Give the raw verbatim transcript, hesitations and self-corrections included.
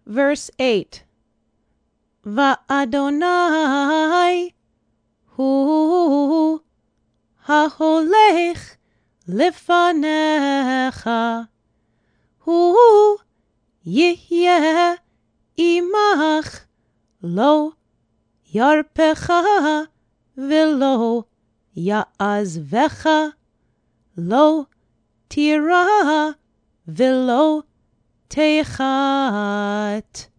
Verse eight. Va'Adonai hu ha'holech lefanecha hu yihyeh imach lo yarpecha velo ya'azvecha lo tira velo techat.